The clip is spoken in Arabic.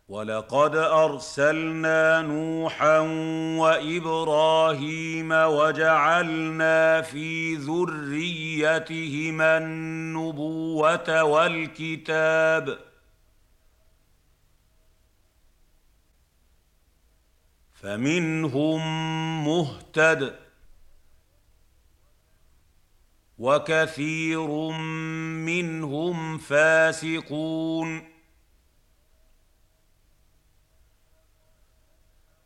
وَلَقَدْ أَرْسَلْنَا نُوحًا وَإِبْرَاهِيمَ وَجَعَلْنَا فِي ذُرِّيَّتِهِمَا النُّبُوَّةَ وَالْكِتَابَ فَمِنْهُم مُّهْتَدٍ وَكَثِيرٌ مِّنْهُمْ فَاسِقُونَ